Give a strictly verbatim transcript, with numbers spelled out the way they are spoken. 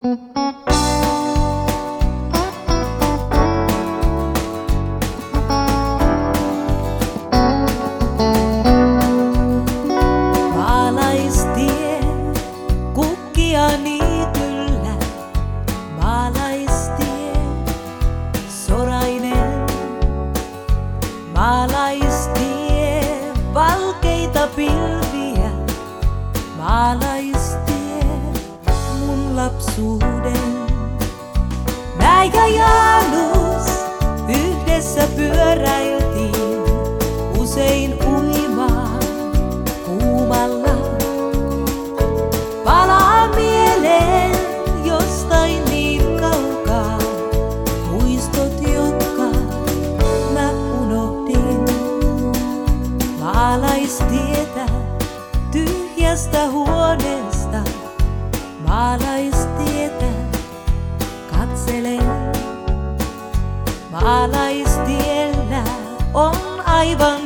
Maalaistie kukkia niityllä, maalaistie sorainen. Maalaistie valkeita pilviä, maalaistie mun lapsuuden. Mä ja Jaanus yhdessä pyöräiltiin usein uimaan kuumalla. Palaa mieleen jostain niin kaukaa muistot, jotka mä unohdin. Maalaistietä tyhjästä huoneesta, maalaistietä katselen. Maalaistiellä on aivan